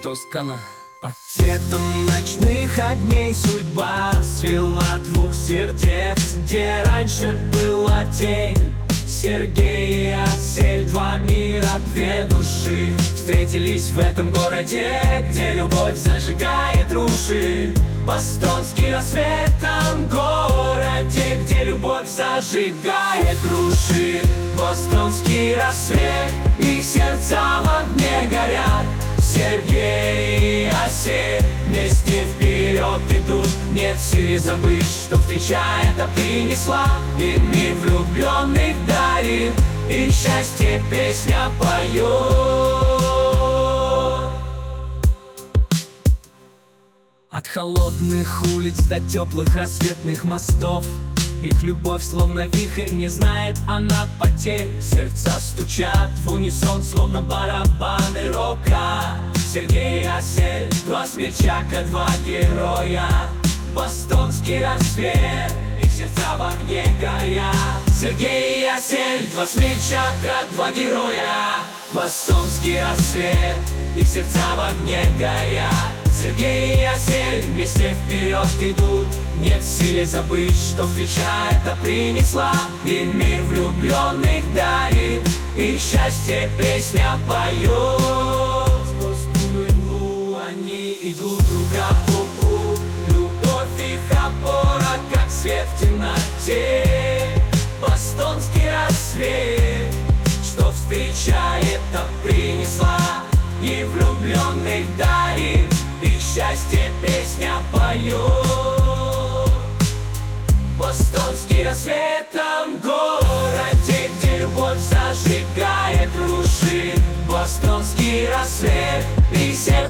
Тоскана. Под светом ночных огней судьба свела двух сердец, где раньше была тень. Сергей и Асель, два мира, две души, встретились в этом городе, где любовь зажигает души. Бостонский рассвет в этом городе, где любовь зажигает души. Бостонский рассвет, их сердца в огне горят. Сергей и Асель вместе вперед идут. Нет силы забыть, что встреча эта принесла. И мир влюбленных дарит, и счастье песня поет. От холодных улиц до теплых рассветных мостов их любовь словно вихрь, не знает она потерь. Сердца стучат в унисон, словно барабаны рока. Сергей и Асель, два смельчака, два героя. Бостонский рассвет, их сердца в огне горят. Сергей и Асель, два смельчака, два героя. Бостонский рассвет, их сердца в огне горят. Сергей и Асель вместе вперед идут. Нет силы забыть, что встреча эта принесла. И мир влюбленных дарит, и счастье песня поет. Они идут друг по другу, любовь их опора, как свет в темноте. Бостонский рассвет, что встреча эта принесла. И влюбленных дарит, и счастье песня поет. Бостонский рассвет в этом городе, где любовь зажигает души. Бостонский рассвет, и сердце